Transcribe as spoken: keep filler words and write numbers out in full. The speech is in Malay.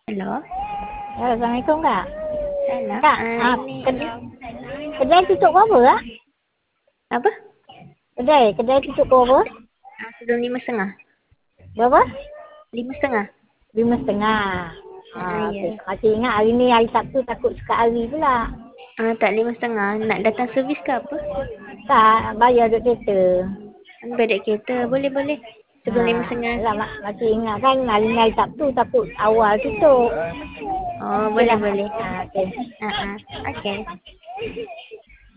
Halo? Ya, Assalamualaikum Kak. Salam. Kak, Ah, ah, ini kedai, kedai tutup berapa Kak? apa? Kedai, kedai tutup berapa? Ah, sebelum lima setengah. Berapa? Lima setengah. Lima setengah. Ah, Ah, ya. okay. Masih ingat hari ni hari Sabtu takut sekali pula. Ah, tak lima setengah. Nak datang servis ke apa? Tak, bayar duk kereta. Anda bedek kereta. Boleh, boleh. Sebelum lima Ha, setengah. lah, mak- masih ingat kan hari ni hari Sabtu takut awal tutup. Oh, Okey boleh, lah. boleh. Ha, okay. Ah, ah. Okay.